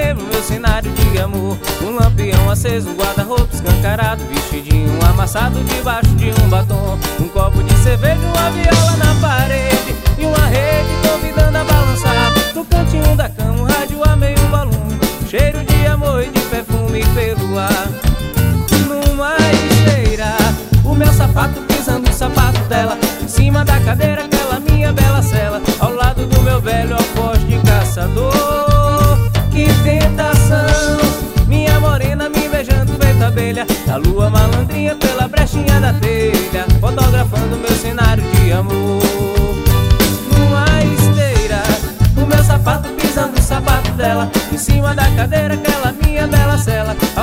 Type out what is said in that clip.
o meu cenário de amor. Um lampião aceso, um guarda-roupa escancarado, vestidinho amassado debaixo de um batom. Um copo de cerveja, uma viola na parede e uma rede convidando a balançar. No cantinho da cama, um rádio a meio volume, cheiro de amor e de perfume pelo ar. Numa esteira, o meu sapato pisando no sapato dela, em cima da cadeira aquela minha bela cela, ao lado do meu velho alfoz de caçador. Que tentação, minha morena me beijando feita abelha, a lua malandrinha pela brechinha da telha, fotografando meu cenário de amor. Numa esteira, o meu sapato pisando no sapato dela, em cima da cadeira aquela minha bela cela,